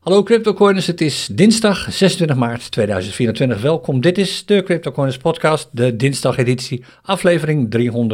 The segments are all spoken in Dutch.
Hallo CryptoCoiners, het is dinsdag 26 maart 2024. Welkom, dit is de CryptoCoiners podcast, de dinsdageditie, aflevering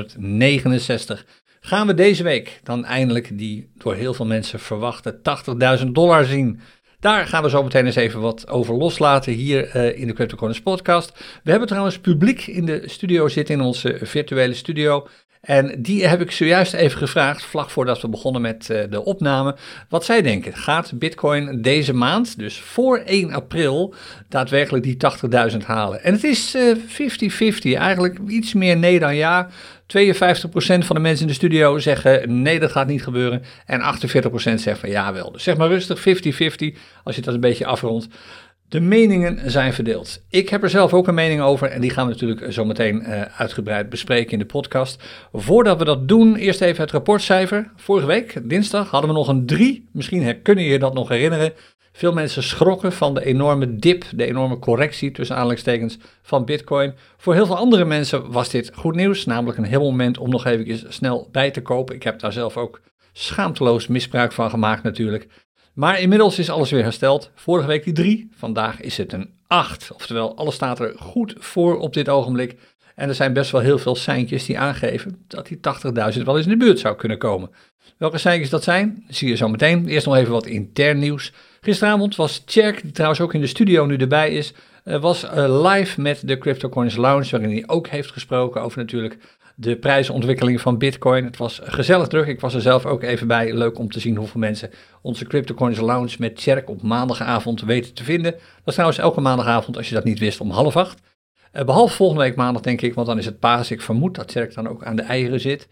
369. Gaan we deze week dan eindelijk die door heel veel mensen verwachte $80.000 zien? Daar gaan we zo meteen eens even wat over loslaten hier in de CryptoCoiners podcast. We hebben trouwens publiek in de studio zitten, in onze virtuele studio. En die heb ik zojuist even gevraagd, vlak voordat we begonnen met de opname, wat zij denken. Gaat Bitcoin deze maand, dus voor 1 april, daadwerkelijk die 80.000 halen? En het is 50-50, eigenlijk iets meer nee dan ja. 52% van de mensen in de studio zeggen nee, dat gaat niet gebeuren. En 48% zegt van ja wel. Dus zeg maar rustig 50-50, als je dat een beetje afrondt. De meningen zijn verdeeld. Ik heb er zelf ook een mening over en die gaan we natuurlijk zo meteen uitgebreid bespreken in de podcast. Voordat we dat doen, eerst even het rapportcijfer. Vorige week, dinsdag, hadden we nog een 3. Misschien kunnen je dat nog herinneren. Veel mensen schrokken van de enorme dip, de enorme correctie tussen aanhalingstekens van Bitcoin. Voor heel veel andere mensen was dit goed nieuws, namelijk een heel moment om nog even snel bij te kopen. Ik heb daar zelf ook schaamteloos misbruik van gemaakt natuurlijk. Maar inmiddels is alles weer hersteld. Vorige week die 3, vandaag is het een 8. Oftewel, alles staat er goed voor op dit ogenblik. En er zijn best wel heel veel seintjes die aangeven dat die 80.000 wel eens in de buurt zou kunnen komen. Welke seintjes dat zijn, zie je zo meteen. Eerst nog even wat intern nieuws. Gisteravond was Tjerk, die trouwens ook in de studio nu erbij is, was live met de CryptoCoiners Lounge, waarin hij ook heeft gesproken over natuurlijk de prijsontwikkeling van Bitcoin. Het was gezellig druk, ik was er zelf ook even bij. Leuk om te zien hoeveel mensen onze CryptoCoiners Lounge met Tjerk op maandagavond weten te vinden. Dat is trouwens elke maandagavond, als je dat niet wist, om 7:30. Behalve volgende week maandag denk ik, want dan is het paas. Ik vermoed dat Tjerk dan ook aan de eieren zit.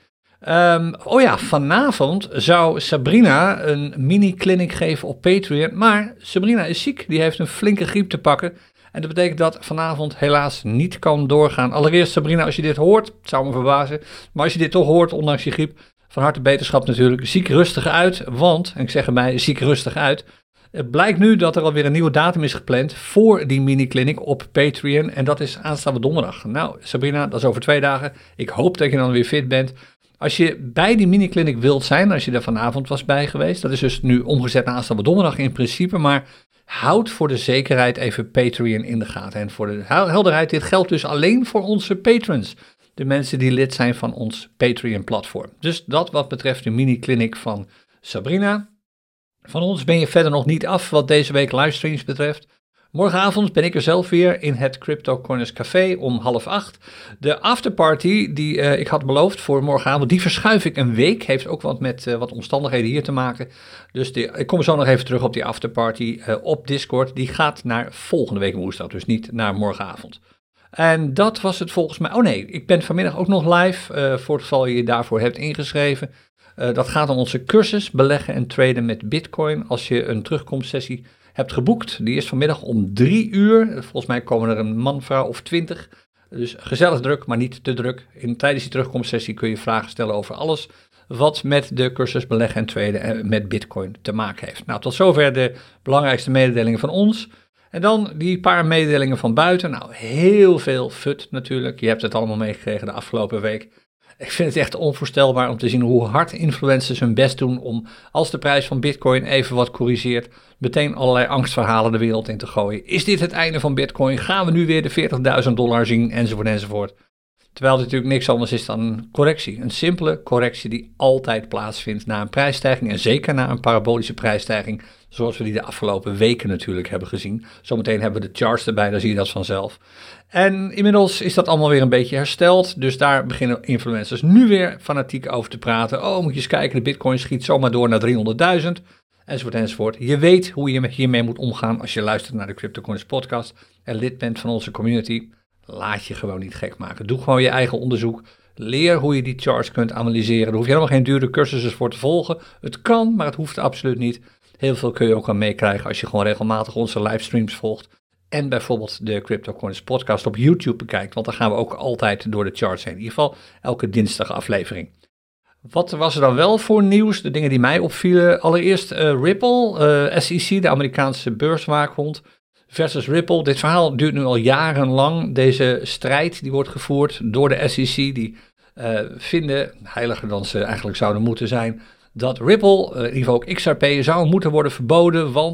Vanavond zou Sabrina een mini-clinic geven op Patreon. Maar Sabrina is ziek, die heeft een flinke griep te pakken. En dat betekent dat vanavond helaas niet kan doorgaan. Allereerst Sabrina, als je dit hoort, het zou me verbazen. Maar als je dit toch hoort, ondanks je griep, van harte beterschap natuurlijk. Ziek rustig uit, want, en ik zeg erbij, ziek rustig uit. Het blijkt nu dat er alweer een nieuwe datum is gepland voor die mini-clinic op Patreon. En dat is aanstaande donderdag. Nou, Sabrina, dat is over 2 dagen. Ik hoop dat je dan weer fit bent. Als je bij die mini-clinic wilt zijn, als je er vanavond was bij geweest, dat is dus nu omgezet naar aanstaande donderdag in principe, maar houd voor de zekerheid even Patreon in de gaten. En voor de helderheid, dit geldt dus alleen voor onze patrons. De mensen die lid zijn van ons Patreon-platform. Dus dat wat betreft de mini-clinic van Sabrina. Van ons ben je verder nog niet af wat deze week livestreams betreft. Morgenavond ben ik er zelf weer in het CryptoCoiners Café om 7:30. De afterparty die ik had beloofd voor morgenavond, die verschuif ik een week. Heeft ook wat met wat omstandigheden hier te maken. Dus ik kom zo nog even terug op die afterparty op Discord. Die gaat naar volgende week woensdag, dus niet naar morgenavond. En dat was het volgens mij. Oh nee, ik ben vanmiddag ook nog live, voor het geval je je daarvoor hebt ingeschreven. Dat gaat om onze cursus beleggen en traden met Bitcoin. Als je een terugkomstsessie hebt geboekt, die is vanmiddag om 3 uur. Volgens mij komen er een man, vrouw of 20. Dus gezellig druk, maar niet te druk. Tijdens die terugkomstsessie kun je vragen stellen over alles wat met de cursus beleggen en traden en met Bitcoin te maken heeft. Nou, tot zover de belangrijkste mededelingen van ons. En dan die paar mededelingen van buiten. Nou, heel veel fut natuurlijk. Je hebt het allemaal meegekregen de afgelopen week. Ik vind het echt onvoorstelbaar om te zien hoe hard influencers hun best doen om, als de prijs van Bitcoin even wat corrigeert, meteen allerlei angstverhalen de wereld in te gooien. Is dit het einde van Bitcoin? Gaan we nu weer de $40.000 zien? Enzovoort enzovoort. Terwijl het natuurlijk niks anders is dan een correctie. Een simpele correctie die altijd plaatsvindt na een prijsstijging en zeker na een parabolische prijsstijging, zoals we die de afgelopen weken natuurlijk hebben gezien. Zometeen hebben we de charts erbij, dan zie je dat vanzelf. En inmiddels is dat allemaal weer een beetje hersteld, dus daar beginnen influencers nu weer fanatiek over te praten. Oh, moet je eens kijken, de Bitcoin schiet zomaar door naar 300.000, enzovoort enzovoort. Je weet hoe je hiermee moet omgaan als je luistert naar de CryptoCoiners podcast en lid bent van onze community. Laat je gewoon niet gek maken. Doe gewoon je eigen onderzoek. Leer hoe je die charts kunt analyseren. Daar hoef je helemaal geen dure cursussen voor te volgen. Het kan, maar het hoeft absoluut niet. Heel veel kun je ook aan meekrijgen als je gewoon regelmatig onze livestreams volgt. En bijvoorbeeld de CryptoCoiners podcast op YouTube bekijkt. Want dan gaan we ook altijd door de charts heen. In ieder geval elke dinsdag aflevering. Wat was er dan wel voor nieuws? De dingen die mij opvielen. Allereerst Ripple, SEC, de Amerikaanse beurswaakhond. Versus Ripple. Dit verhaal duurt nu al jarenlang. Deze strijd die wordt gevoerd door de SEC. Die vinden, heiliger dan ze eigenlijk zouden moeten zijn, dat Ripple, in ieder geval ook XRP, zou moeten worden verboden. Want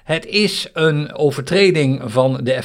Het is een overtreding van de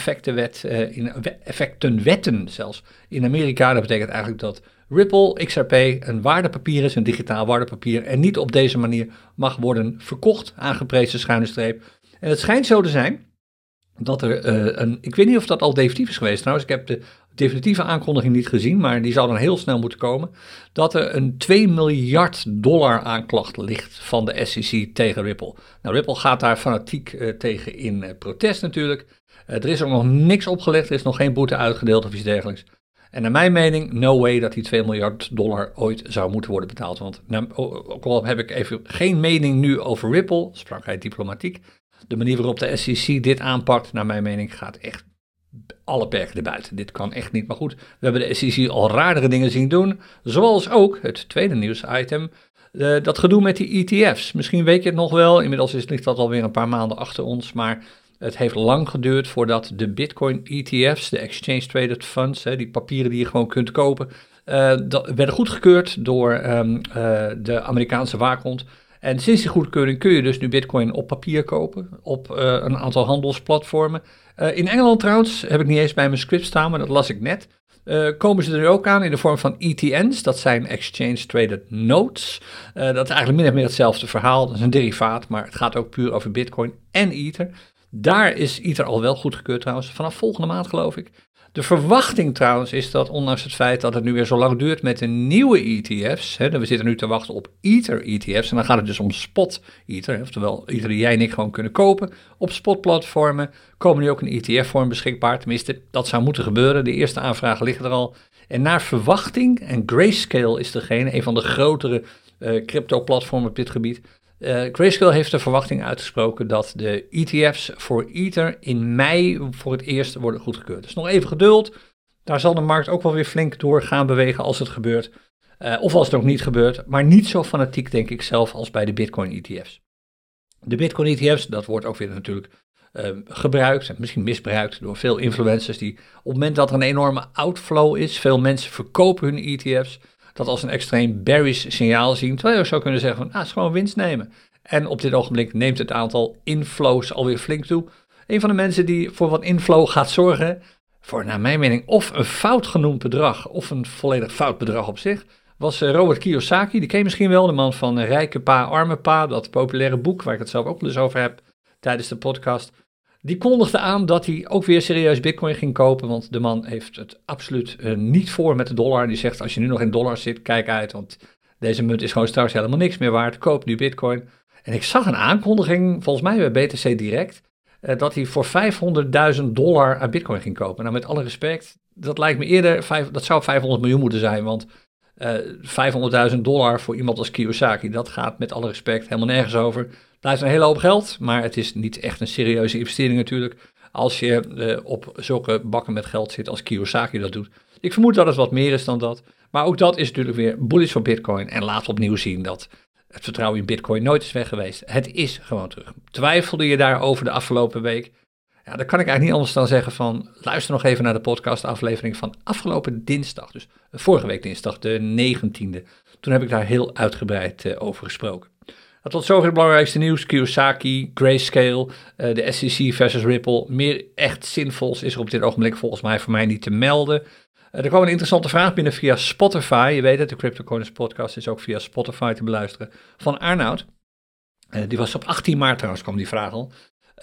effectenwetten zelfs in Amerika. Dat betekent eigenlijk dat Ripple XRP een waardepapier is, een digitaal waardepapier, en niet op deze manier mag worden verkocht, aangeprezen schuine streep. En het schijnt zo te zijn dat er ik weet niet of dat al definitief is geweest trouwens, ik heb de definitieve aankondiging niet gezien, maar die zou dan heel snel moeten komen, dat er een $2 miljard aanklacht ligt van de SEC tegen Ripple. Nou, Ripple gaat daar fanatiek tegen in protest natuurlijk. Er is ook nog niks opgelegd, er is nog geen boete uitgedeeld of iets dergelijks. En naar mijn mening, no way dat die $2 miljard ooit zou moeten worden betaald. Want ook al heb ik even geen mening nu over Ripple, sprak hij diplomatiek, de manier waarop de SEC dit aanpakt, naar mijn mening, gaat echt alle perken erbuiten. Dit kan echt niet. Maar goed, we hebben de SEC al raardere dingen zien doen. Zoals ook het tweede nieuwsitem, dat gedoe met die ETF's. Misschien weet je het nog wel, inmiddels ligt dat alweer een paar maanden achter ons, maar het heeft lang geduurd voordat de Bitcoin ETF's, de Exchange Traded Funds, die papieren die je gewoon kunt kopen, werden goedgekeurd door de Amerikaanse waakhond. En sinds die goedkeuring kun je dus nu Bitcoin op papier kopen op een aantal handelsplatformen. In Engeland trouwens, heb ik niet eens bij mijn script staan, maar dat las ik net. Komen ze er ook aan in de vorm van ETN's, dat zijn Exchange Traded Notes. Dat is eigenlijk min of meer hetzelfde verhaal, dat is een derivaat, maar het gaat ook puur over Bitcoin en Ether. Daar is Ether al wel goedgekeurd trouwens, vanaf volgende maand geloof ik. De verwachting trouwens is dat, ondanks het feit dat het nu weer zo lang duurt met de nieuwe ETF's, we zitten nu te wachten op Ether ETF's, en dan gaat het dus om spot Ether, oftewel Ether die jij en ik gewoon kunnen kopen. Op spotplatformen komen nu ook een ETF-vorm beschikbaar, tenminste dat zou moeten gebeuren, de eerste aanvragen liggen er al. En naar verwachting, en Grayscale is degene, een van de grotere crypto-platformen op dit gebied, Grayscale heeft de verwachting uitgesproken dat de ETF's voor Ether in mei voor het eerst worden goedgekeurd. Dus nog even geduld. Daar zal de markt ook wel weer flink door gaan bewegen als het gebeurt. Of als het ook niet gebeurt. Maar niet zo fanatiek denk ik zelf als bij de Bitcoin ETF's. De Bitcoin ETF's, dat wordt ook weer natuurlijk gebruikt en misschien misbruikt door veel influencers die op het moment dat er een enorme outflow is, veel mensen verkopen hun ETF's, dat als een extreem bearish signaal zien, terwijl je ook zou kunnen zeggen van, het is gewoon winst nemen. En op dit ogenblik neemt het aantal inflows alweer flink toe. Een van de mensen die voor wat inflow gaat zorgen, voor naar mijn mening of een fout genoemd bedrag, of een volledig fout bedrag op zich, was Robert Kiyosaki. Die ken je misschien wel, de man van Rijke Pa, Arme Pa, dat populaire boek waar ik het zelf ook dus over heb tijdens de podcast. Die kondigde aan dat hij ook weer serieus Bitcoin ging kopen, want de man heeft het absoluut niet voor met de dollar. Die zegt, als je nu nog in dollars zit, kijk uit, want deze munt is gewoon straks helemaal niks meer waard. Koop nu Bitcoin. En ik zag een aankondiging, volgens mij bij BTC Direct, dat hij voor $500.000 aan Bitcoin ging kopen. Nou, met alle respect, dat lijkt me eerder, dat zou 500 miljoen moeten zijn, want $500.000 voor iemand als Kiyosaki, dat gaat met alle respect helemaal nergens over. Het blijft een hele hoop geld, maar het is niet echt een serieuze investering natuurlijk, als je op zulke bakken met geld zit als Kiyosaki dat doet. Ik vermoed dat het wat meer is dan dat, maar ook dat is natuurlijk weer bullish voor Bitcoin en laat opnieuw zien dat het vertrouwen in Bitcoin nooit is weg geweest. Het is gewoon terug. Twijfelde je daarover de afgelopen week? Ja, dan kan ik eigenlijk niet anders dan zeggen van, luister nog even naar de podcastaflevering van afgelopen dinsdag, dus vorige week dinsdag, de 19e. Toen heb ik daar heel uitgebreid over gesproken. Tot zover het belangrijkste nieuws. Kiyosaki, Grayscale, de SEC versus Ripple. Meer echt zinvols is er op dit ogenblik volgens mij voor mij niet te melden. Er kwam een interessante vraag binnen via Spotify. Je weet het, de CryptoCoiners podcast is ook via Spotify te beluisteren. Van Arnoud. Die was op 18 maart trouwens, kwam die vraag al.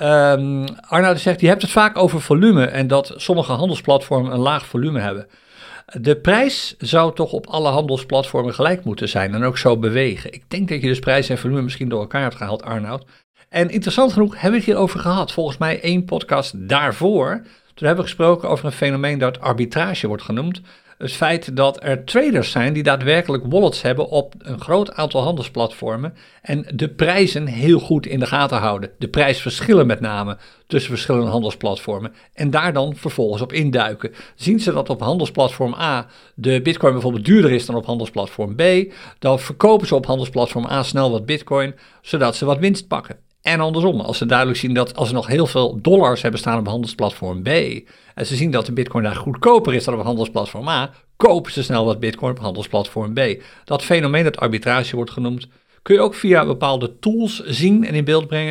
Arnoud zegt, je hebt het vaak over volume en dat sommige handelsplatformen een laag volume hebben. De prijs zou toch op alle handelsplatformen gelijk moeten zijn en ook zo bewegen. Ik denk dat je dus prijs en volume misschien door elkaar hebt gehaald, Arnoud. En interessant genoeg hebben we het hierover gehad. Volgens mij 1 podcast daarvoor. Toen hebben we gesproken over een fenomeen dat arbitrage wordt genoemd. Het feit dat er traders zijn die daadwerkelijk wallets hebben op een groot aantal handelsplatformen en de prijzen heel goed in de gaten houden. De prijsverschillen met name tussen verschillende handelsplatformen en daar dan vervolgens op induiken. Zien ze dat op handelsplatform A de bitcoin bijvoorbeeld duurder is dan op handelsplatform B, dan verkopen ze op handelsplatform A snel wat bitcoin, zodat ze wat winst pakken. En andersom, als ze duidelijk zien dat als er nog heel veel dollars hebben staan op handelsplatform B, en ze zien dat de bitcoin daar goedkoper is dan op handelsplatform A, kopen ze snel wat bitcoin op handelsplatform B. Dat fenomeen dat arbitrage wordt genoemd, kun je ook via bepaalde tools zien en in beeld brengen.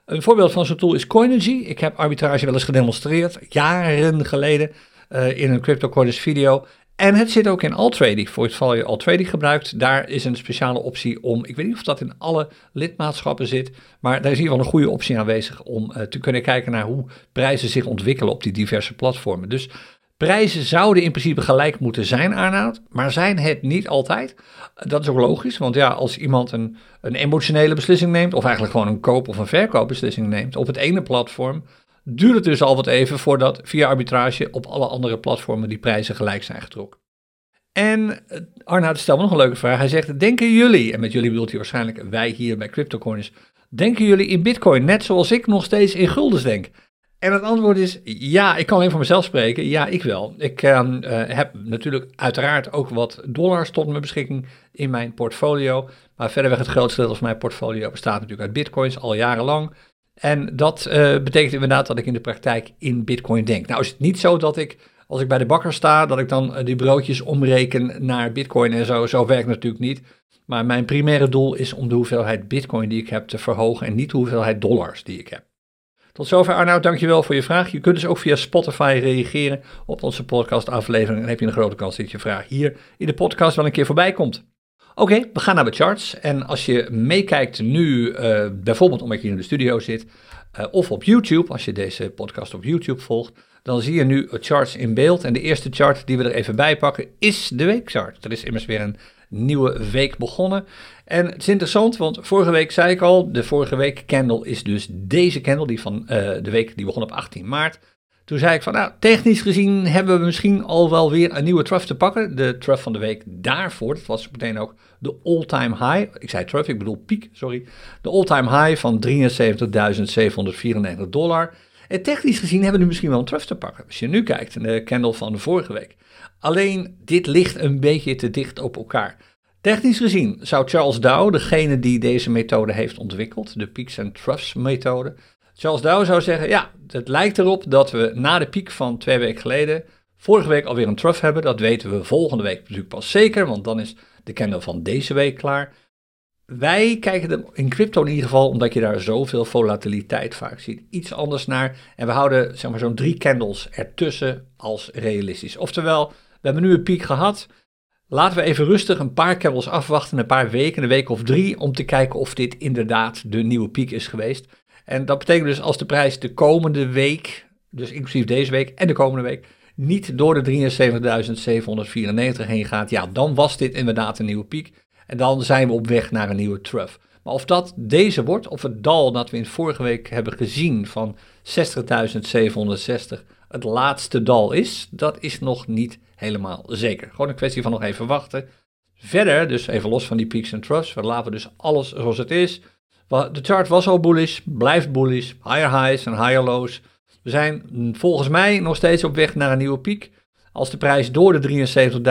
Een voorbeeld van zo'n tool is Coinigy. Ik heb arbitrage wel eens gedemonstreerd, jaren geleden, in een CryptoCoiners video. En het zit ook in Altrady. Voor het geval je Altrady gebruikt, daar is een speciale optie om, ik weet niet of dat in alle lidmaatschappen zit, maar daar is in ieder geval een goede optie aanwezig om te kunnen kijken naar hoe prijzen zich ontwikkelen op die diverse platformen. Dus prijzen zouden in principe gelijk moeten zijn, Arnoud, maar zijn het niet altijd. Dat is ook logisch, want ja, als iemand een emotionele beslissing neemt, of eigenlijk gewoon een koop- of een verkoopbeslissing neemt op het ene platform, duurt het dus al wat even voordat via arbitrage op alle andere platformen die prijzen gelijk zijn getrokken. En Arnoud stelt me nog een leuke vraag. Hij zegt, denken jullie, en met jullie bedoelt hij waarschijnlijk wij hier bij CryptoCoiners, denken jullie in Bitcoin net zoals ik nog steeds in guldens denk? En het antwoord is ja, ik kan alleen voor mezelf spreken. Ja, ik wel. Ik heb natuurlijk uiteraard ook wat dollars tot mijn beschikking in mijn portfolio. Maar verderweg het grootste deel van mijn portfolio bestaat natuurlijk uit bitcoins al jarenlang. En dat betekent inderdaad dat ik in de praktijk in bitcoin denk. Nou is het niet zo dat ik, als ik bij de bakker sta, dat ik dan die broodjes omreken naar bitcoin en zo. Zo werkt het natuurlijk niet. Maar mijn primaire doel is om de hoeveelheid bitcoin die ik heb te verhogen en niet de hoeveelheid dollars die ik heb. Tot zover Arnoud, dankjewel voor je vraag. Je kunt dus ook via Spotify reageren op onze podcastaflevering. Dan heb je een grote kans dat je vraag hier in de podcast wel een keer voorbij komt. Oké, we gaan naar de charts. En als je meekijkt nu, bijvoorbeeld omdat je in de studio zit, of op YouTube, als je deze podcast op YouTube volgt, dan zie je nu charts in beeld. En de eerste chart die we er even bij pakken is de weekchart. Er is immers weer een nieuwe week begonnen. En het is interessant, want vorige week zei ik al, de vorige week candle is dus deze candle, die van de week die begon op 18 maart. Toen zei ik van, nou, technisch gezien hebben we misschien al wel weer een nieuwe trough te pakken. De trough van de week daarvoor, dat was meteen ook de all-time high. Ik zei trough, ik bedoel piek, sorry. De all-time high van $73.794. En technisch gezien hebben we nu misschien wel een trough te pakken. Als je nu kijkt naar de candle van de vorige week. Alleen, dit ligt een beetje te dicht op elkaar. Technisch gezien zou Charles Dow, degene die deze methode heeft ontwikkeld, de Peaks and Troughs methode, Charles Dow zou zeggen, ja, het lijkt erop dat we na de piek van 2 weken geleden, vorige week alweer een trough hebben. Dat weten we volgende week natuurlijk pas zeker, want dan is de candle van deze week klaar. Wij kijken er in crypto in ieder geval, omdat je daar zoveel volatiliteit vaak ziet, iets anders naar. En we houden zeg maar zo'n 3 candles ertussen als realistisch. Oftewel, we hebben nu een piek gehad. Laten we even rustig een paar candles afwachten, een paar weken, een week of 3, om te kijken of dit inderdaad de nieuwe piek is geweest. En dat betekent dus als de prijs de komende week, dus inclusief deze week en de komende week, niet door de 73.794 heen gaat, ja, dan was dit inderdaad een nieuwe piek. En dan zijn we op weg naar een nieuwe trough. Maar of dat deze wordt, of het dal dat we in vorige week hebben gezien van 60.760 het laatste dal is, dat is nog niet helemaal zeker. Gewoon een kwestie van nog even wachten. Verder, dus even los van die peaks en troughs, we laten dus alles zoals het is. De chart was al bullish, blijft bullish, higher highs en higher lows. We zijn volgens mij nog steeds op weg naar een nieuwe piek. Als de prijs door de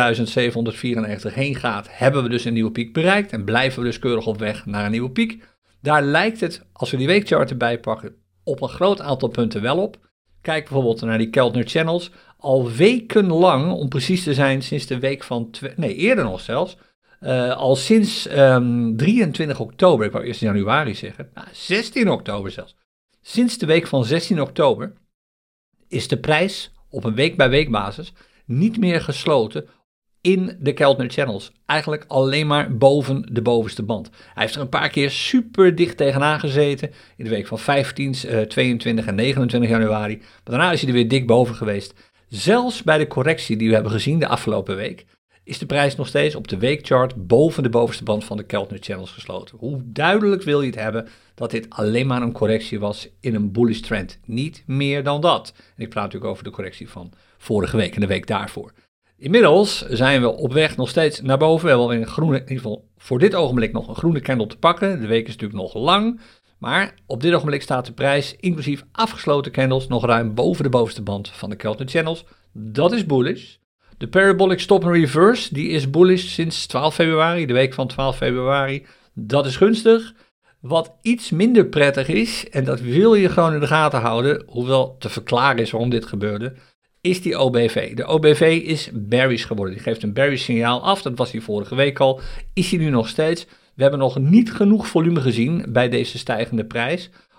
73.794 heen gaat, hebben we dus een nieuwe piek bereikt en blijven we dus keurig op weg naar een nieuwe piek. Daar lijkt het, als we die weekchart erbij pakken, op een groot aantal punten wel op. Kijk bijvoorbeeld naar die Keltner Channels. Al wekenlang, om precies te zijn, sinds de week van, eerder nog zelfs, al sinds 23 oktober, ik wou eerst januari zeggen, 16 oktober zelfs. Sinds de week van 16 oktober is de prijs op een week-bij-week basis niet meer gesloten in de Keltner Channels. Eigenlijk alleen maar boven de bovenste band. Hij heeft er een paar keer super dicht tegenaan gezeten in de week van 15, 22 en 29 januari. Maar daarna is hij er weer dik boven geweest. Zelfs bij de correctie die we hebben gezien de afgelopen week is de prijs nog steeds op de weekchart boven de bovenste band van de Keltner Channels gesloten. Hoe duidelijk wil je het hebben dat dit alleen maar een correctie was in een bullish trend? Niet meer dan dat. En ik praat natuurlijk over de correctie van vorige week en de week daarvoor. Inmiddels zijn we op weg nog steeds naar boven. We hebben alweer een groene, in ieder geval voor dit ogenblik nog een groene candle te pakken. De week is natuurlijk nog lang. Maar op dit ogenblik staat de prijs, inclusief afgesloten candles, nog ruim boven de bovenste band van de Keltner Channels. Dat is bullish. De Parabolic Stop and Reverse, die is bullish sinds 12 februari, de week van 12 februari. Dat is gunstig. Wat iets minder prettig is, en dat wil je gewoon in de gaten houden, hoewel te verklaren is waarom dit gebeurde, is die OBV. De OBV is bearish geworden. Die geeft een bearish signaal af. Dat was die vorige week al. Is die nu nog steeds? We hebben nog niet genoeg volume gezien bij deze stijgende prijs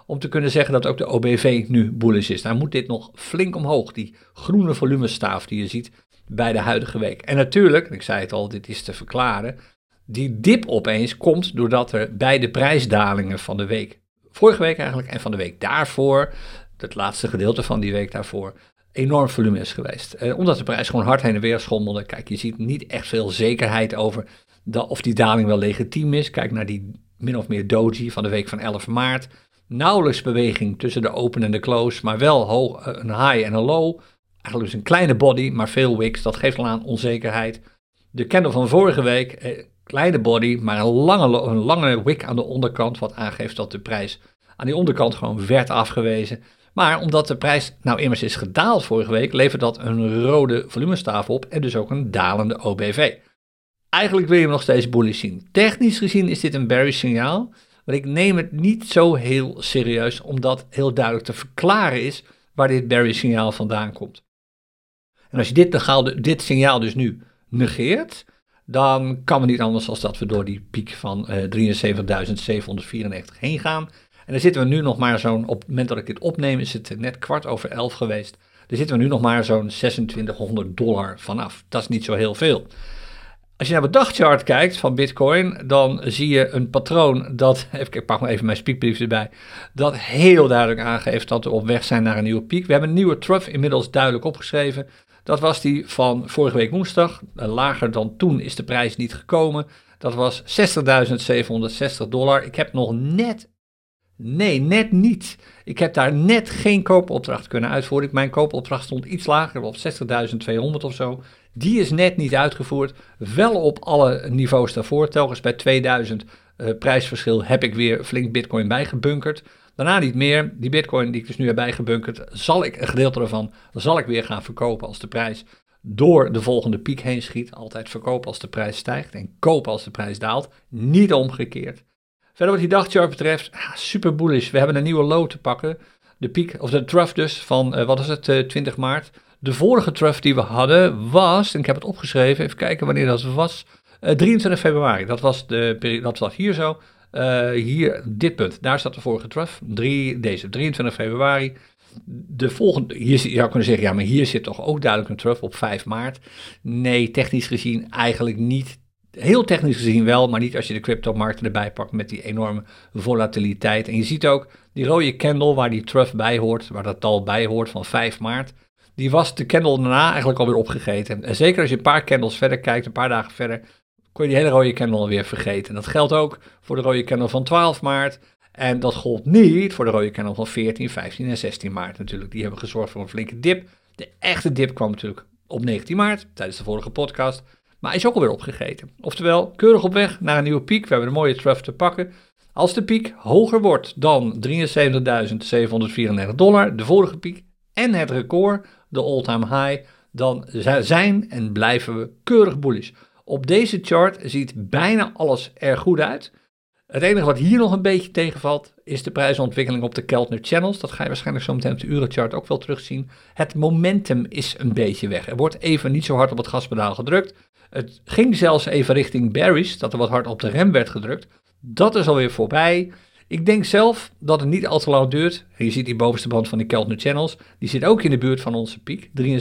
om te kunnen zeggen dat ook de OBV nu bullish is. Nou moet dit nog flink omhoog, die groene volumestaaf die je ziet bij de huidige week. En natuurlijk, ik zei het al, dit is te verklaren, die dip opeens komt doordat er bij de prijsdalingen van de week, vorige week eigenlijk, en van de week daarvoor, het laatste gedeelte van die week daarvoor, enorm volume is geweest. Omdat de prijs gewoon hard heen en weer schommelde. Kijk, je ziet niet echt veel zekerheid over of die daling wel legitiem is. Kijk naar die min of meer doji van de week van 11 maart. Nauwelijks beweging tussen de open en de close, maar wel een high en een low. Eigenlijk dus een kleine body, maar veel wicks. Dat geeft al aan onzekerheid. De candle van vorige week, kleine body, maar een lange wick aan de onderkant, wat aangeeft dat de prijs aan die onderkant gewoon werd afgewezen. Maar omdat de prijs nou immers is gedaald vorige week, levert dat een rode volumestaaf op en dus ook een dalende OBV. Eigenlijk wil je hem nog steeds bullish zien. Technisch gezien is dit een bearish signaal, maar ik neem het niet zo heel serieus, omdat heel duidelijk te verklaren is waar dit bearish signaal vandaan komt. En als je dit signaal dus nu negeert, dan kan het niet anders dan dat we door die piek van 73.794 heen gaan. En dan zitten we nu nog maar zo'n, op het moment dat ik dit opneem is het net 11:15 geweest. Daar zitten we nu nog maar zo'n $2600 vanaf. Dat is niet zo heel veel. Als je naar het dagchart kijkt van Bitcoin, dan zie je een patroon dat, ik pak maar even mijn speakbrief erbij, dat heel duidelijk aangeeft dat we op weg zijn naar een nieuwe piek. We hebben een nieuwe trough inmiddels duidelijk opgeschreven. Dat was die van vorige week woensdag. Lager dan toen is de prijs niet gekomen. Dat was $60.760. Ik heb nog net niet. Ik heb daar net geen koopopdracht kunnen uitvoeren. Mijn koopopdracht stond iets lager, op 60.200 of zo. Die is net niet uitgevoerd. Wel op alle niveaus daarvoor. Telkens bij 2000 prijsverschil heb ik weer flink Bitcoin bijgebunkerd. Daarna niet meer. Die Bitcoin die ik dus nu heb bijgebunkerd, een gedeelte ervan zal ik weer gaan verkopen als de prijs door de volgende piek heen schiet. Altijd verkopen als de prijs stijgt en kopen als de prijs daalt. Niet omgekeerd. Verder wat die dagchart betreft, super bullish. We hebben een nieuwe low te pakken. De piek, of de trough dus, van, 20 maart. De vorige trough die we hadden was, en ik heb het opgeschreven, even kijken wanneer dat was, 23 februari. Dat was hier zo. Hier, dit punt, daar staat de vorige trough. 23 februari. De volgende, hier zou je kunnen zeggen, ja, maar hier zit toch ook duidelijk een trough op 5 maart. Nee, technisch gezien eigenlijk niet. Heel technisch gezien wel, maar niet als je de cryptomarkten erbij pakt met die enorme volatiliteit. En je ziet ook die rode candle waar die trough bij hoort, waar dat dal bij hoort van 5 maart. Die was de candle daarna eigenlijk alweer opgegeten. En zeker als je een paar candles verder kijkt, een paar dagen verder, kon je die hele rode candle alweer vergeten. En dat geldt ook voor de rode candle van 12 maart. En dat gold niet voor de rode candle van 14, 15 en 16 maart natuurlijk. Die hebben gezorgd voor een flinke dip. De echte dip kwam natuurlijk op 19 maart, tijdens de vorige podcast. Maar is ook alweer opgegeten. Oftewel, keurig op weg naar een nieuwe piek. We hebben een mooie trough te pakken. Als de piek hoger wordt dan $73.794, de vorige piek, en het record, de all-time high, dan zijn en blijven we keurig bullish. Op deze chart ziet bijna alles er goed uit. Het enige wat hier nog een beetje tegenvalt, is de prijsontwikkeling op de Keltner Channels. Dat ga je waarschijnlijk zo meteen op de urenchart ook wel terugzien. Het momentum is een beetje weg. Er wordt even niet zo hard op het gaspedaal gedrukt. Het ging zelfs even richting bearish, dat er wat hard op de rem werd gedrukt. Dat is alweer voorbij. Ik denk zelf dat het niet al te lang duurt. Je ziet die bovenste band van die Keltner Channels. Die zit ook in de buurt van onze piek, $73.794.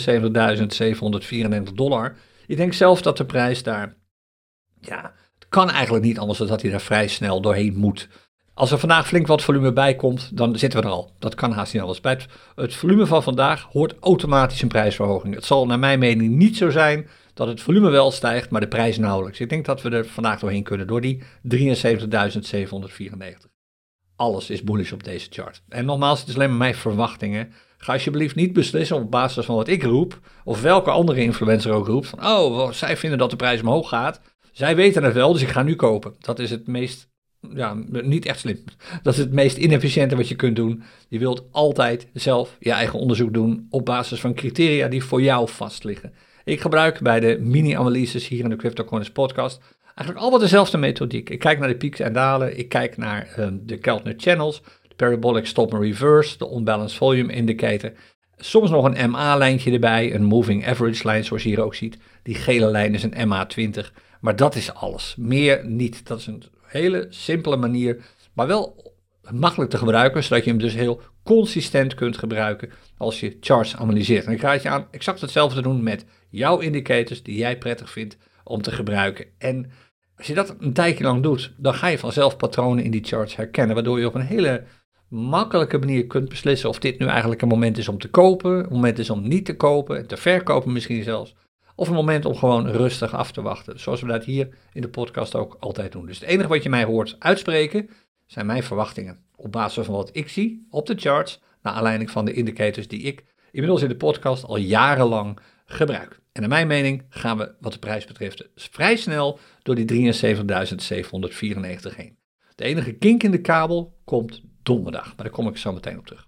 Ik denk zelf dat de prijs daar, ja, het kan eigenlijk niet anders dan dat hij daar vrij snel doorheen moet. Als er vandaag flink wat volume bij komt, dan zitten we er al. Dat kan haast niet anders. Bij het volume van vandaag hoort automatisch een prijsverhoging. Het zal naar mijn mening niet zo zijn dat het volume wel stijgt, maar de prijs nauwelijks. Ik denk dat we er vandaag doorheen kunnen door die 73.794. Alles is bullish op deze chart. En nogmaals, het is alleen maar mijn verwachtingen. Ga alsjeblieft niet beslissen op basis van wat ik roep, of welke andere influencer ook roept, van zij vinden dat de prijs omhoog gaat. Zij weten het wel, dus ik ga nu kopen. Dat is het meest, niet echt slim. Dat is het meest inefficiënte wat je kunt doen. Je wilt altijd zelf je eigen onderzoek doen op basis van criteria die voor jou vast liggen. Ik gebruik bij de mini-analyses hier in de CryptoCoins podcast eigenlijk altijd dezelfde methodiek. Ik kijk naar de pieken en dalen, ik kijk naar de Keltner Channels, de Parabolic Stop and Reverse, de Unbalanced Volume Indicator. Soms nog een MA-lijntje erbij, een Moving Average lijn zoals je hier ook ziet. Die gele lijn is een MA20, maar dat is alles. Meer niet. Dat is een hele simpele manier, maar wel makkelijk te gebruiken, zodat je hem dus heel consistent kunt gebruiken als je charts analyseert. En ik raad je aan exact hetzelfde te doen met jouw indicators die jij prettig vindt om te gebruiken. En als je dat een tijdje lang doet, dan ga je vanzelf patronen in die charts herkennen, waardoor je op een hele makkelijke manier kunt beslissen of dit nu eigenlijk een moment is om te kopen, een moment is om niet te kopen, te verkopen misschien zelfs, of een moment om gewoon rustig af te wachten, zoals we dat hier in de podcast ook altijd doen. Dus het enige wat je mij hoort uitspreken, zijn mijn verwachtingen op basis van wat ik zie op de charts, naar aanleiding van de indicators die ik inmiddels in de podcast al jarenlang gebruik. En naar mijn mening gaan we, wat de prijs betreft, vrij snel door die 73.794 heen. De enige kink in de kabel komt donderdag, maar daar kom ik zo meteen op terug.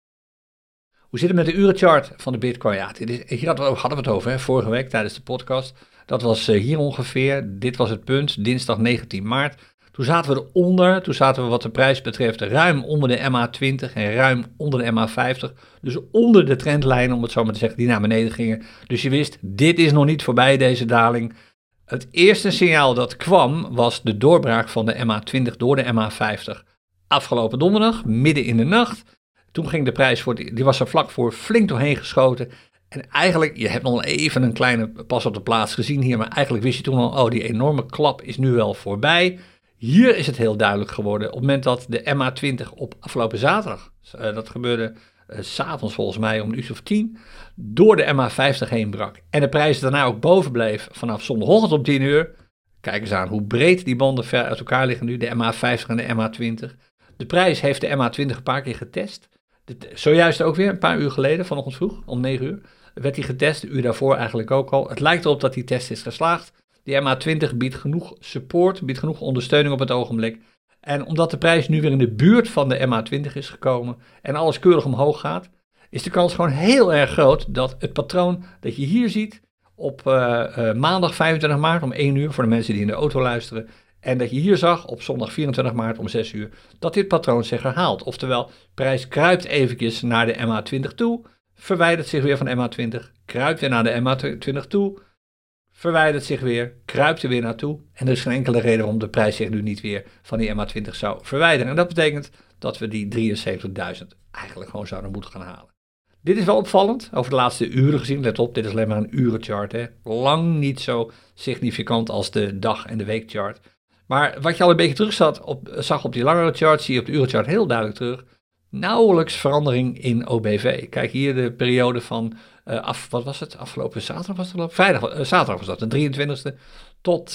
Hoe zit het met de urenchart van de Bitcoin? Ja, hier hadden we het over vorige week tijdens de podcast. Dat was hier ongeveer. Dit was het punt, dinsdag 19 maart. Toen zaten we eronder. Toen zaten we wat de prijs betreft ruim onder de MA20 en ruim onder de MA50. Dus onder de trendlijn, om het zo maar te zeggen, die naar beneden gingen. Dus je wist, dit is nog niet voorbij, deze daling. Het eerste signaal dat kwam was de doorbraak van de MA20 door de MA50. Afgelopen donderdag, midden in de nacht. Toen ging de prijs, die was er vlak voor flink doorheen geschoten. En eigenlijk, je hebt nog even een kleine pas op de plaats gezien hier, maar eigenlijk wist je toen al, die enorme klap is nu wel voorbij. Hier is het heel duidelijk geworden. Op het moment dat de MA20 op afgelopen zaterdag, dat gebeurde 's avonds volgens mij om een uur of 10, door de MA50 heen brak. En de prijs daarna ook boven bleef vanaf zondagochtend om 10 uur. Kijk eens aan hoe breed die banden ver uit elkaar liggen nu, de MA50 en de MA20. De prijs heeft de MA20 een paar keer getest. Zojuist ook weer, een paar uur geleden, vanochtend vroeg, om 9 uur, werd die getest, de uur daarvoor eigenlijk ook al. Het lijkt erop dat die test is geslaagd. Die MA20 biedt genoeg support, biedt genoeg ondersteuning op het ogenblik. En omdat de prijs nu weer in de buurt van de MA20 is gekomen en alles keurig omhoog gaat, is de kans gewoon heel erg groot dat het patroon dat je hier ziet op maandag 25 maart om 1 uur, voor de mensen die in de auto luisteren, en dat je hier zag op zondag 24 maart om 6 uur, dat dit patroon zich herhaalt. Oftewel, prijs kruipt eventjes naar de MA20 toe, verwijdert zich weer van de MA20, kruipt weer naar de MA20 toe, verwijdert zich weer, kruipt er weer naartoe. En er is geen enkele reden waarom de prijs zich nu niet weer van die MA20 zou verwijderen. En dat betekent dat we die 73.000 eigenlijk gewoon zouden moeten gaan halen. Dit is wel opvallend, over de laatste uren gezien. Let op, dit is alleen maar een urenchart. Hè. Lang niet zo significant als de dag- en de weekchart. Maar wat je al een beetje zag op die langere chart, zie je op de urenchart heel duidelijk terug. Nauwelijks verandering in OBV. Kijk hier de periode van, wat was het? Afgelopen zaterdag was het? Zaterdag was dat, de 23e. Tot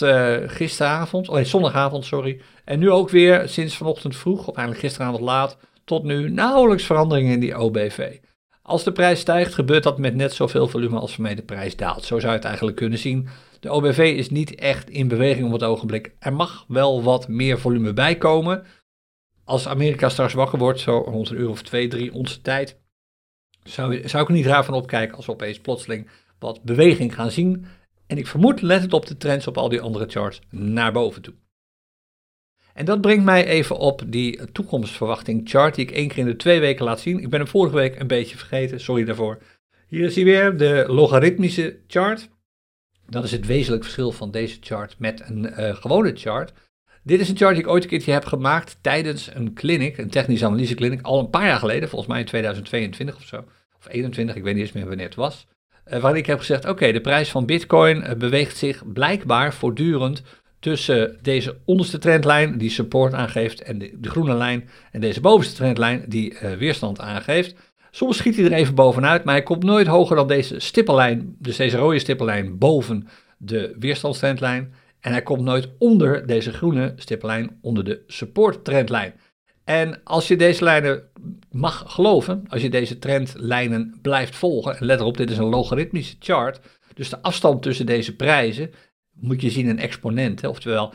zondagavond, sorry. En nu ook weer sinds vanochtend vroeg, of eigenlijk gisteravond laat, tot nu nauwelijks verandering in die OBV. Als de prijs stijgt, gebeurt dat met net zoveel volume als waarmee de prijs daalt. Zo zou je het eigenlijk kunnen zien. De OBV is niet echt in beweging op het ogenblik. Er mag wel wat meer volume bijkomen. Als Amerika straks wakker wordt, zo rond een uur of 2, 3 onze tijd, zou ik er niet raar van opkijken als we opeens plotseling wat beweging gaan zien. En ik vermoed, let het op de trends op al die andere charts, naar boven toe. En dat brengt mij even op die toekomstverwachting chart die ik 1 keer in de 2 weken laat zien. Ik ben hem vorige week een beetje vergeten, sorry daarvoor. Hier is hij weer, de logaritmische chart. Dat is het wezenlijk verschil van deze chart met een gewone chart. Dit is een chart die ik ooit een keertje heb gemaakt tijdens een clinic, een technische analyse clinic, al een paar jaar geleden, volgens mij in 2022 of zo, of 21, ik weet niet eens meer wanneer het was. Waarin ik heb gezegd, oké, de prijs van Bitcoin beweegt zich blijkbaar voortdurend tussen deze onderste trendlijn die support aangeeft en de groene lijn en deze bovenste trendlijn die weerstand aangeeft. Soms schiet hij er even bovenuit, maar hij komt nooit hoger dan deze stippellijn, dus deze rode stippellijn boven de weerstandstrendlijn. En hij komt nooit onder deze groene stippellijn, onder de support trendlijn. En als je deze lijnen mag geloven, als je deze trendlijnen blijft volgen, en let erop, dit is een logaritmische chart, dus de afstand tussen deze prijzen moet je zien in exponenten, oftewel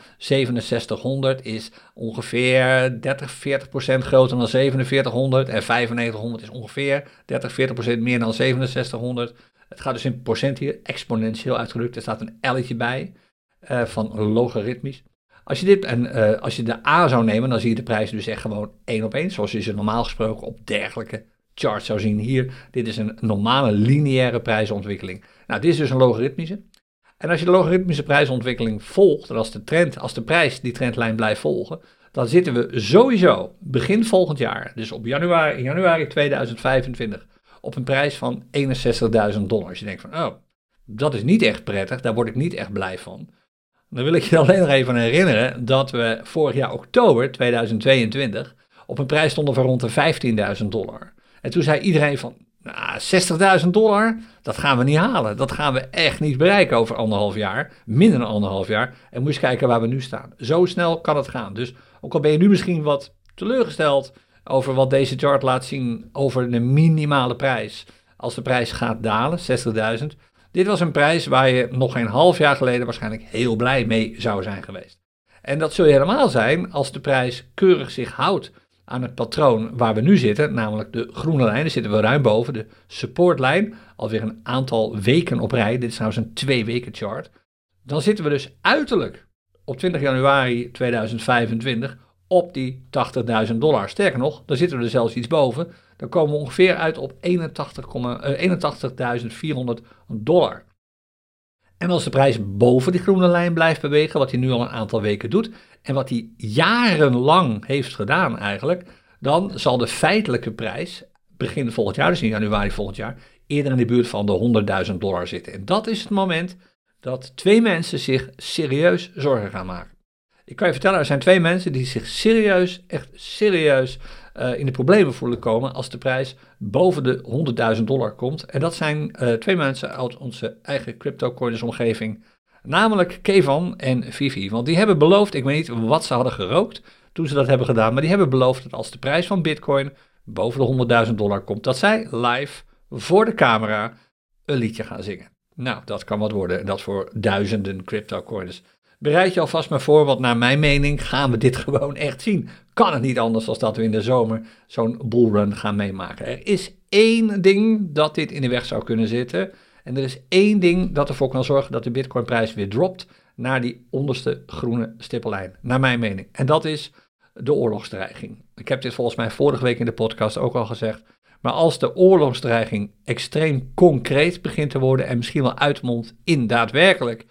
6700 is ongeveer 30-40% groter dan 4700 en 9500 is ongeveer 30-40% meer dan 6700. Het gaat dus in procent hier, exponentieel uitgedrukt, er staat een L'tje bij van logaritmisch. Als je de A zou nemen, dan zie je de prijzen dus echt gewoon 1 op 1, zoals je ze normaal gesproken op dergelijke charts zou zien hier. Dit is een normale lineaire prijsontwikkeling. Nou, dit is dus een logaritmische. En als je de logaritmische prijsontwikkeling volgt, en als de prijs die trendlijn blijft volgen, dan zitten we sowieso begin volgend jaar, dus op januari 2025, op een prijs van $61.000. Als je denkt van, oh, dat is niet echt prettig, daar word ik niet echt blij van. Dan wil ik je alleen nog even herinneren dat we vorig jaar oktober 2022 op een prijs stonden van rond de $15.000. En toen zei iedereen van, nou, $60.000, dat gaan we niet halen. Dat gaan we echt niet bereiken over 1,5 jaar, minder dan 1,5 jaar. En moet je eens kijken waar we nu staan. Zo snel kan het gaan. Dus ook al ben je nu misschien wat teleurgesteld over wat deze chart laat zien over de minimale prijs. Als de prijs gaat dalen, 60.000. Dit was een prijs waar je nog geen half jaar geleden waarschijnlijk heel blij mee zou zijn geweest. En dat zul je helemaal zijn als de prijs keurig zich houdt aan het patroon waar we nu zitten, namelijk de groene lijn. Daar zitten we ruim boven, de supportlijn, alweer een aantal weken op rij. Dit is trouwens een 2 weken chart. Dan zitten we dus uiterlijk op 20 januari 2025 op die $80.000. Sterker nog, dan zitten we er zelfs iets boven. Dan komen we ongeveer uit op $81.400. En als de prijs boven die groene lijn blijft bewegen, wat hij nu al een aantal weken doet, en wat hij jarenlang heeft gedaan eigenlijk, dan zal de feitelijke prijs begin volgend jaar, dus in januari volgend jaar, eerder in de buurt van de $100.000 zitten. En dat is het moment dat 2 mensen zich serieus zorgen gaan maken. Ik kan je vertellen, er zijn 2 mensen die zich serieus, echt serieus in de problemen voelen komen als de prijs boven de $100.000 komt. En dat zijn 2 mensen uit onze eigen CryptoCoiners omgeving, namelijk Kevan en Vivi. Want die hebben beloofd, ik weet niet wat ze hadden gerookt toen ze dat hebben gedaan, maar die hebben beloofd dat als de prijs van Bitcoin boven de $100.000 komt, dat zij live voor de camera een liedje gaan zingen. Nou, dat kan wat worden en dat voor duizenden CryptoCoiners. Bereid je alvast maar voor, want naar mijn mening gaan we dit gewoon echt zien. Kan het niet anders dan dat we in de zomer zo'n bullrun gaan meemaken. Er is 1 ding dat dit in de weg zou kunnen zitten. En er is 1 ding dat ervoor kan zorgen dat de Bitcoinprijs weer dropt naar die onderste groene stippellijn. Naar mijn mening. En dat is de oorlogsdreiging. Ik heb dit volgens mij vorige week in de podcast ook al gezegd. Maar als de oorlogsdreiging extreem concreet begint te worden en misschien wel uitmondt in daadwerkelijk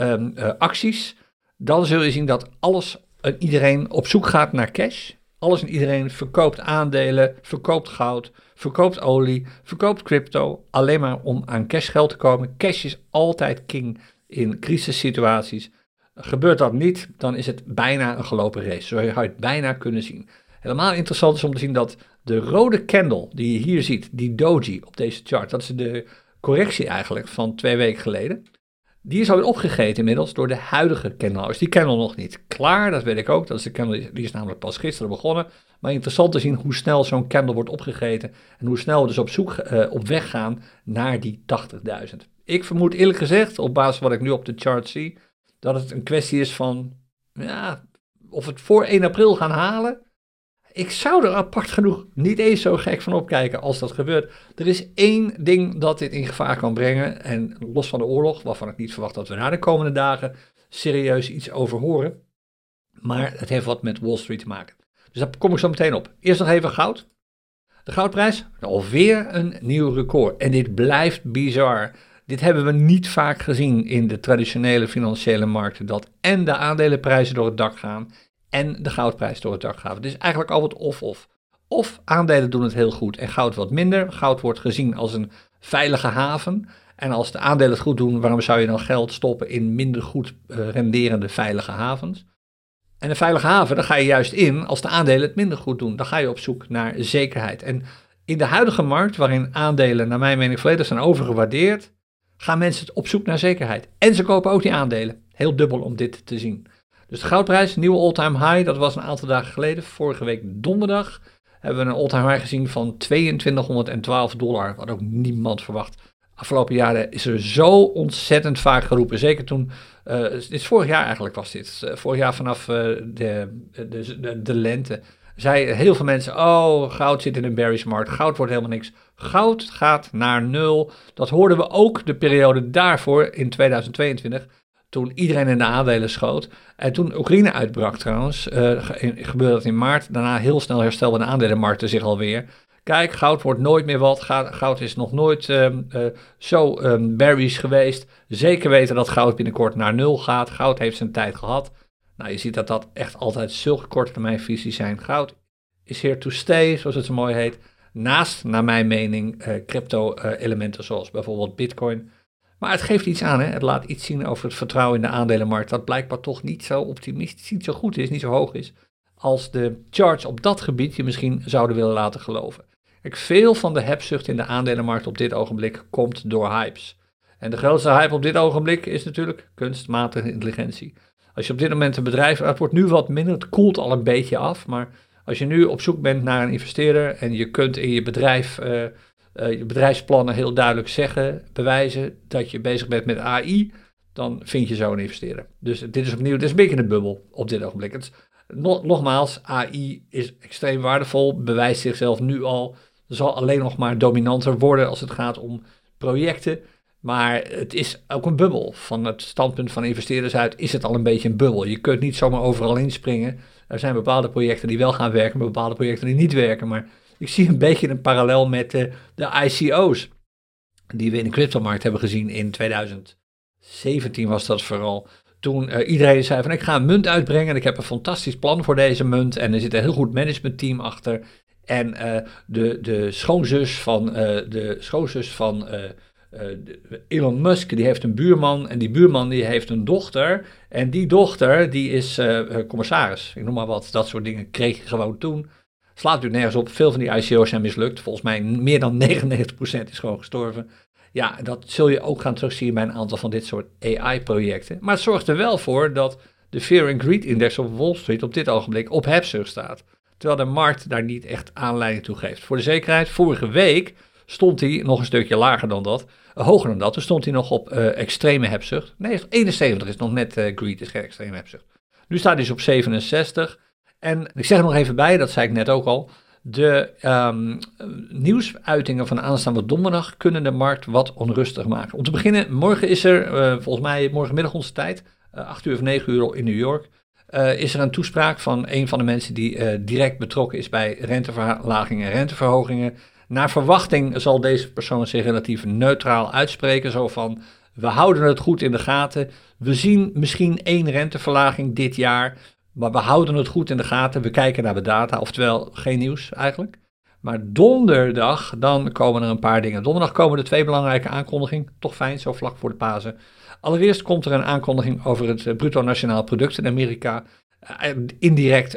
acties, dan zul je zien dat alles en iedereen op zoek gaat naar cash. Alles en iedereen verkoopt aandelen, verkoopt goud, verkoopt olie, verkoopt crypto, alleen maar om aan cashgeld te komen. Cash is altijd king in crisissituaties. Gebeurt dat niet, dan is het bijna een gelopen race. Zo zou je het bijna kunnen zien. Helemaal interessant is om te zien dat de rode candle die je hier ziet, die doji op deze chart, dat is de correctie eigenlijk van 2 weken geleden. Die is alweer opgegeten inmiddels door de huidige candle. Is die candle nog niet klaar? Dat weet ik ook. Dat is de candle, die is namelijk pas gisteren begonnen. Maar interessant te zien hoe snel zo'n candle wordt opgegeten. En hoe snel we dus op weg gaan naar die 80.000. Ik vermoed eerlijk gezegd, op basis van wat ik nu op de chart zie, dat het een kwestie is van, ja, of we het voor 1 april gaan halen. Ik zou er apart genoeg niet eens zo gek van opkijken als dat gebeurt. Er is 1 ding dat dit in gevaar kan brengen. En los van de oorlog, waarvan ik niet verwacht dat we na de komende dagen serieus iets over horen. Maar het heeft wat met Wall Street te maken. Dus daar kom ik zo meteen op. Eerst nog even goud. De goudprijs, alweer een nieuw record. En dit blijft bizar. Dit hebben we niet vaak gezien in de traditionele financiële markten. Dat en de aandelenprijzen door het dak gaan en de goudprijs door het dak gaat. Het is eigenlijk altijd of-of. Of aandelen doen het heel goed en goud wat minder. Goud wordt gezien als een veilige haven. En als de aandelen het goed doen, waarom zou je dan geld stoppen in minder goed renderende veilige havens? En een veilige haven, daar ga je juist in als de aandelen het minder goed doen. Dan ga je op zoek naar zekerheid. En in de huidige markt, waarin aandelen naar mijn mening volledig zijn overgewaardeerd, gaan mensen op zoek naar zekerheid. En ze kopen ook die aandelen. Heel dubbel om dit te zien. Dus de goudprijs, nieuwe all-time high, dat was een aantal dagen geleden. Vorige week donderdag hebben we een all-time high gezien van $2212. Wat ook niemand verwacht. Afgelopen jaren is er zo ontzettend vaak geroepen. Zeker toen, dit is vorig jaar eigenlijk was dit. Vorig jaar vanaf de lente. Zeiden heel veel mensen, oh, goud zit in een bearish market. Goud wordt helemaal niks. Goud gaat naar 0. Dat hoorden we ook de periode daarvoor in 2022. Toen iedereen in de aandelen schoot. En toen Oekraïne uitbrak trouwens, gebeurde dat in maart. Daarna heel snel herstelden de aandelenmarkten zich alweer. Kijk, goud wordt nooit meer wat. Goud is nog nooit zo bearish geweest. Zeker weten dat goud binnenkort naar 0 gaat. Goud heeft zijn tijd gehad. Nou, je ziet dat dat echt altijd zulke korte termijn visies zijn. Goud is here to stay, zoals het zo mooi heet. Naast, naar mijn mening, crypto-elementen zoals bijvoorbeeld Bitcoin. Maar het geeft iets aan, hè? Het laat iets zien over het vertrouwen in de aandelenmarkt, dat blijkbaar toch niet zo optimistisch, niet zo goed is, niet zo hoog is, als de charts op dat gebied je misschien zouden willen laten geloven. Kijk, veel van de hebzucht in de aandelenmarkt op dit ogenblik komt door hypes. En de grootste hype op dit ogenblik is natuurlijk kunstmatige intelligentie. Als je op dit moment een bedrijf, het wordt nu wat minder, het koelt al een beetje af, maar als je nu op zoek bent naar een investeerder en je kunt in je bedrijf, je bedrijfsplannen heel duidelijk zeggen, bewijzen dat je bezig bent met AI, dan vind je zo'n investeerder. Dus dit is opnieuw, dit is een beetje een bubbel op dit ogenblik. Nogmaals, AI is extreem waardevol, bewijst zichzelf nu al, zal alleen nog maar dominanter worden als het gaat om projecten. Maar het is ook een bubbel. Van het standpunt van investeerders uit is het al een beetje een bubbel. Je kunt niet zomaar overal inspringen. Er zijn bepaalde projecten die wel gaan werken, maar bepaalde projecten die niet werken. Maar ik zie een beetje een parallel met de ICO's die we in de cryptomarkt hebben gezien in 2017 was dat vooral. Toen iedereen zei van ik ga een munt uitbrengen en ik heb een fantastisch plan voor deze munt. En er zit een heel goed managementteam achter. En de schoonzus van Elon Musk, die heeft een buurman en die buurman die heeft een dochter en die dochter die is commissaris. Ik noem maar wat, dat soort dingen kreeg je gewoon toen. Slaat natuurlijk nergens op, veel van die ICO's zijn mislukt. Volgens mij meer dan 99% is gewoon gestorven. Ja, dat zul je ook gaan terugzien bij een aantal van dit soort AI-projecten. Maar het zorgt er wel voor dat de Fear and Greed Index op Wall Street op dit ogenblik op hebzucht staat. Terwijl de markt daar niet echt aanleiding toe geeft. Voor de zekerheid, vorige week stond hij nog een stukje lager dan dat. Hoger dan dat, toen stond hij nog op extreme hebzucht. Nee, 71 is nog net greed, is geen extreme hebzucht. Nu staat hij dus op 67. En ik zeg er nog even bij, dat zei ik net ook al. De nieuwsuitingen van aanstaande donderdag kunnen de markt wat onrustig maken. Om te beginnen, morgen is er, volgens mij morgenmiddag onze tijd, 8 uur of 9 uur in New York, is er een toespraak van een van de mensen die direct betrokken is bij renteverlagingen en renteverhogingen. Naar verwachting zal deze persoon zich relatief neutraal uitspreken, zo van we houden het goed in de gaten, we zien misschien 1 renteverlaging dit jaar, maar we houden het goed in de gaten, we kijken naar de data, oftewel geen nieuws eigenlijk. Maar donderdag, dan komen er een paar dingen. Donderdag komen er 2 belangrijke aankondigingen, toch fijn, zo vlak voor de Pasen. Allereerst komt er een aankondiging over het bruto nationaal product in Amerika. Indirect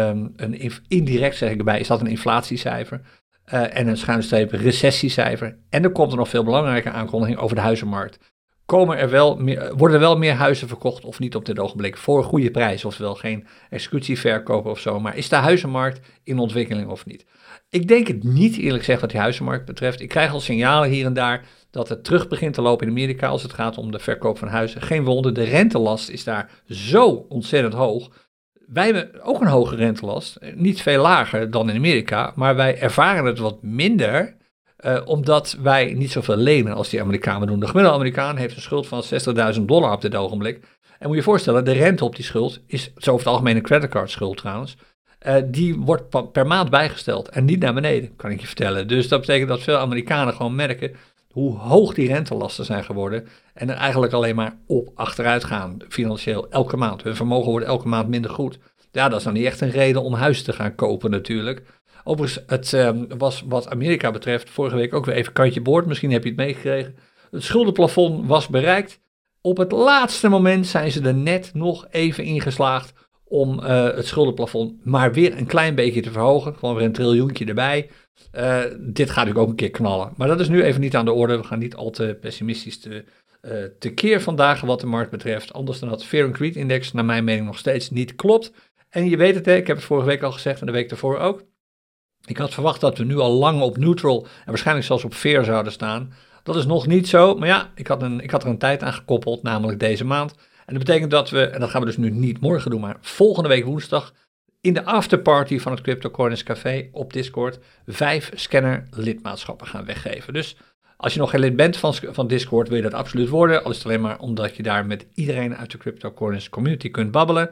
indirect zeg ik erbij, is dat een inflatiecijfer. En een schuine streep recessiecijfer. En er komt er nog veel belangrijke aankondiging over de huizenmarkt. Worden er wel meer huizen verkocht of niet op dit ogenblik voor een goede prijs, oftewel geen executieverkopen of zo, maar is de huizenmarkt in ontwikkeling of niet? Ik denk het niet, eerlijk gezegd, wat die huizenmarkt betreft. Ik krijg al signalen hier en daar dat het terug begint te lopen in Amerika als het gaat om de verkoop van huizen. Geen wonder, de rentelast is daar zo ontzettend hoog. Wij hebben ook een hoge rentelast, niet veel lager dan in Amerika, maar wij ervaren het wat minder, omdat wij niet zoveel lenen als die Amerikanen doen. De gemiddelde Amerikaan heeft een schuld van $60.000 op dit ogenblik. En moet je je voorstellen, de rente op die schuld is zo over het algemeen een creditcardschuld trouwens. Die wordt per maand bijgesteld en niet naar beneden, kan ik je vertellen. Dus dat betekent dat veel Amerikanen gewoon merken hoe hoog die rentelasten zijn geworden en er eigenlijk alleen maar op achteruit gaan, financieel, elke maand. Hun vermogen wordt elke maand minder goed. Ja, dat is dan niet echt een reden om huis te gaan kopen natuurlijk. Overigens, het was wat Amerika betreft vorige week ook weer even kantje boord. Misschien heb je het meegekregen. Het schuldenplafond was bereikt. Op het laatste moment zijn ze er net nog even ingeslaagd om het schuldenplafond maar weer een klein beetje te verhogen. Gewoon weer een triljoentje erbij. Dit gaat natuurlijk ook een keer knallen. Maar dat is nu even niet aan de orde. We gaan niet al te pessimistisch tekeer vandaag wat de markt betreft. Anders dan dat Fear and Greed Index naar mijn mening nog steeds niet klopt. En je weet het, hè, ik heb het vorige week al gezegd en de week daarvoor ook. Ik had verwacht dat we nu al lang op neutral en waarschijnlijk zelfs op fear zouden staan. Dat is nog niet zo, maar ja, ik had er een tijd aan gekoppeld, namelijk deze maand. En dat betekent dat we, en dat gaan we dus nu niet morgen doen, maar volgende week woensdag in de afterparty van het CryptoCoiners Café op Discord 5 scanner lidmaatschappen gaan weggeven. Dus als je nog geen lid bent van Discord, wil je dat absoluut worden. Al is het alleen maar omdat je daar met iedereen uit de CryptoCoiners community kunt babbelen.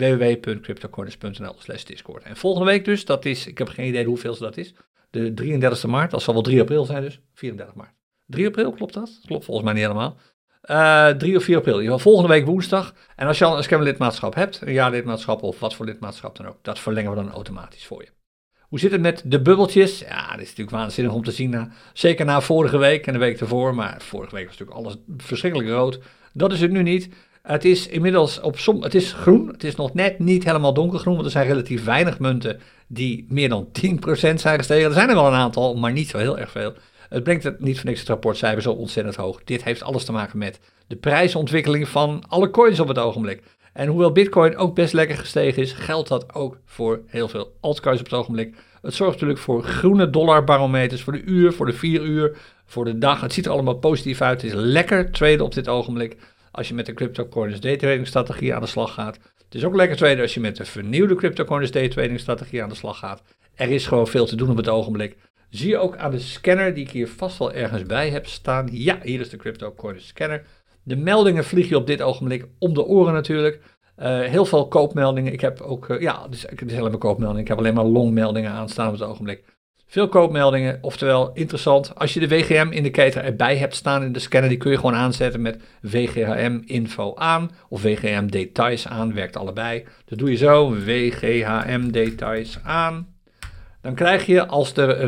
www.cryptocoiners.nl/discord. En volgende week dus, dat is, ik heb geen idee hoeveel dat is, de 33e maart, dat zal wel 3 april zijn dus, 34 maart. 3 april, klopt dat? Klopt volgens mij niet helemaal. 3 of 4 april. In ieder geval volgende week woensdag. En als je al een Scammer-lidmaatschap hebt, een jaarlidmaatschap of wat voor lidmaatschap dan ook, dat verlengen we dan automatisch voor je. Hoe zit het met de bubbeltjes? Ja, dit is natuurlijk waanzinnig om te zien. Zeker na vorige week en de week ervoor. Maar vorige week was natuurlijk alles verschrikkelijk rood. Dat is het nu niet. Het is inmiddels het is groen. Het is nog net niet helemaal donkergroen. Want er zijn relatief weinig munten die meer dan 10% zijn gestegen. Er zijn er wel een aantal, maar niet zo heel erg veel. Het brengt het niet voor niks het rapportcijfer zo ontzettend hoog. Dit heeft alles te maken met de prijsontwikkeling van alle coins op het ogenblik. En hoewel Bitcoin ook best lekker gestegen is, geldt dat ook voor heel veel altcoins op het ogenblik. Het zorgt natuurlijk voor groene dollarbarometers voor de uur, voor de 4 uur, voor de dag. Het ziet er allemaal positief uit. Het is lekker traden op dit ogenblik als je met de CryptoCoiners daytrading strategie aan de slag gaat. Het is ook lekker traden als je met de vernieuwde CryptoCoiners daytrading strategie aan de slag gaat. Er is gewoon veel te doen op het ogenblik. Zie je ook aan de scanner die ik hier vast wel ergens bij heb staan. Ja, hier is de CryptoCoiners scanner. De meldingen vliegen je op dit ogenblik om de oren natuurlijk. Heel veel koopmeldingen. Ik heb ook, het is helemaal koopmeldingen. Ik heb alleen maar longmeldingen aanstaan op het ogenblik. Veel koopmeldingen, oftewel interessant. Als je de WGM-indicator erbij hebt staan in de scanner, die kun je gewoon aanzetten met WGHM-info aan of WGM-details aan. Werkt allebei. Dat doe je zo, WGHM-details aan. Dan krijg je, als er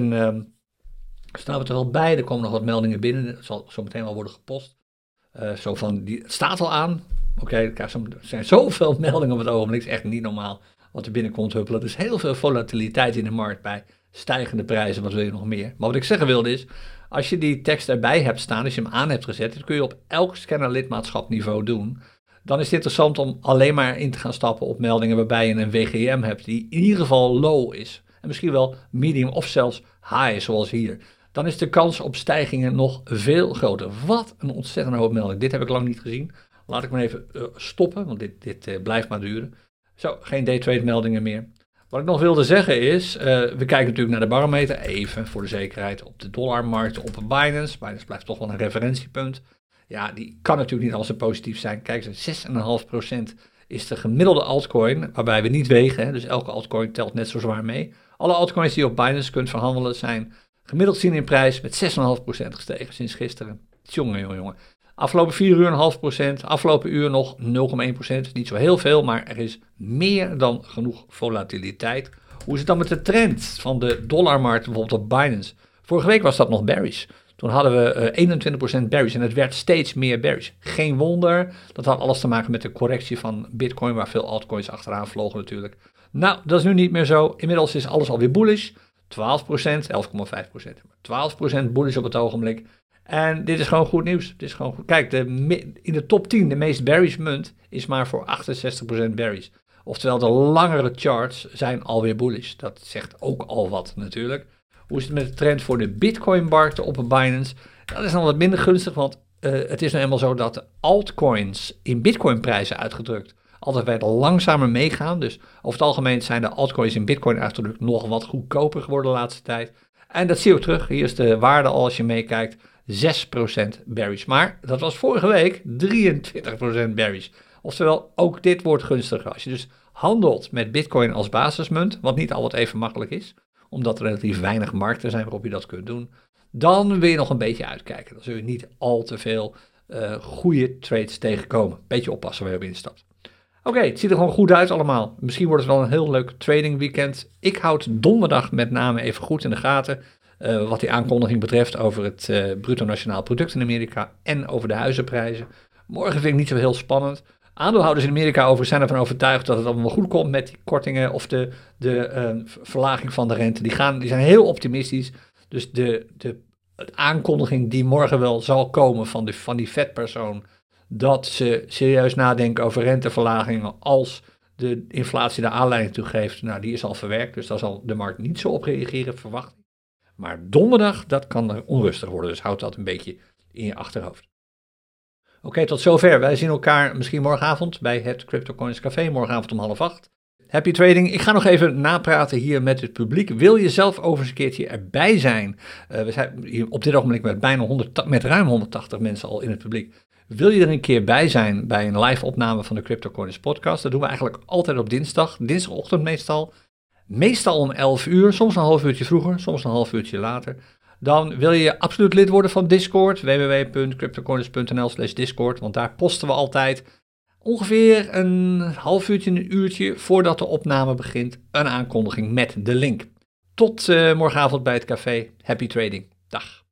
staan we er wel bij, er komen nog wat meldingen binnen. Dat zal zo meteen wel worden gepost. Zo van, het staat al aan. Oké, er zijn zoveel meldingen op het ogenblik. Het is echt niet normaal wat er binnenkomt huppelen. Er is heel veel volatiliteit in de markt bij stijgende prijzen. Wat wil je nog meer? Maar wat ik zeggen wilde is, als je die tekst erbij hebt staan, als je hem aan hebt gezet, dat kun je op elk scanner lidmaatschapniveau doen. Dan is het interessant om alleen maar in te gaan stappen op meldingen waarbij je een WGM hebt die in ieder geval low is. En misschien wel medium of zelfs high, zoals hier. Dan is de kans op stijgingen nog veel groter. Wat een ontzettend hoop melding. Dit heb ik lang niet gezien. Laat ik maar even stoppen, want dit blijft maar duren. Zo, geen daytrade meldingen meer. Wat ik nog wilde zeggen is, we kijken natuurlijk naar de barometer. Even voor de zekerheid op de dollarmarkt op Binance. Binance blijft toch wel een referentiepunt. Ja, die kan natuurlijk niet als ze positief zijn. Kijk eens, 6,5% is de gemiddelde altcoin, waarbij we niet wegen. Hè, dus elke altcoin telt net zo zwaar mee. Alle altcoins die je op Binance kunt verhandelen zijn gemiddeld zien in prijs met 6,5% gestegen sinds gisteren. Jongen. Afgelopen 4 uur een half procent, afgelopen uur nog 0,1%. Niet zo heel veel, maar er is meer dan genoeg volatiliteit. Hoe is het dan met de trend van de dollarmarkt bijvoorbeeld op Binance? Vorige week was dat nog bearish. Toen hadden we 21% bearish en het werd steeds meer bearish. Geen wonder, dat had alles te maken met de correctie van Bitcoin, waar veel altcoins achteraan vlogen natuurlijk. Nou, dat is nu niet meer zo. Inmiddels is alles alweer bullish. 12%, 11,5%. 12% bullish op het ogenblik. En dit is gewoon goed nieuws. Het is gewoon goed. Kijk, in de top 10, de meest bearish munt is maar voor 68% bearish. Oftewel, de langere charts zijn alweer bullish. Dat zegt ook al wat natuurlijk. Hoe is het met de trend voor de Bitcoin-markten op Binance? Dat is dan wat minder gunstig, want het is nou eenmaal zo dat de altcoins in Bitcoin-prijzen uitgedrukt altijd weer langzamer meegaan. Dus over het algemeen zijn de altcoins in Bitcoin uitgedrukt nog wat goedkoper geworden de laatste tijd. En dat zie je ook terug. Hier is de waarde al als je meekijkt. 6% bearish. Maar dat was vorige week 23% bearish. Oftewel, ook dit wordt gunstiger. Als je dus handelt met Bitcoin als basismunt, wat niet altijd even makkelijk is, omdat er relatief weinig markten zijn waarop je dat kunt doen, dan wil je nog een beetje uitkijken. Dan zul je niet al te veel goede trades tegenkomen. Beetje oppassen waar je op instapt. Oké, het ziet er gewoon goed uit allemaal. Misschien wordt het wel een heel leuk trading weekend. Ik houd donderdag met name even goed in de gaten. Wat die aankondiging betreft over het bruto nationaal product in Amerika en over de huizenprijzen. Morgen vind ik niet zo heel spannend. Aandeelhouders in Amerika overigens zijn ervan overtuigd dat het allemaal goed komt met die kortingen of de verlaging van de rente. Die zijn heel optimistisch. Dus de aankondiging die morgen wel zal komen van die Fed-persoon, dat ze serieus nadenken over renteverlagingen als de inflatie de aanleiding toe geeft, nou die is al verwerkt, dus daar zal de markt niet zo op reageren, verwacht ik. Maar donderdag, dat kan er onrustig worden, dus houd dat een beetje in je achterhoofd. Oké, tot zover. Wij zien elkaar misschien morgenavond bij het CryptoCoins Café, morgenavond om 7:30. Happy trading. Ik ga nog even napraten hier met het publiek. Wil je zelf overigens een keertje erbij zijn? We zijn hier op dit ogenblik met ruim 180 mensen al in het publiek. Wil je er een keer bij zijn bij een live opname van de CryptoCoins podcast? Dat doen we eigenlijk altijd op dinsdagochtend meestal. Meestal om 11 uur, soms een half uurtje vroeger, soms een half uurtje later. dan wil je absoluut lid worden van Discord, www.cryptocorners.nl/discord, want daar posten we altijd ongeveer een half uurtje, een uurtje voordat de opname begint, een aankondiging met de link. Tot morgenavond bij het café. Happy trading. Dag.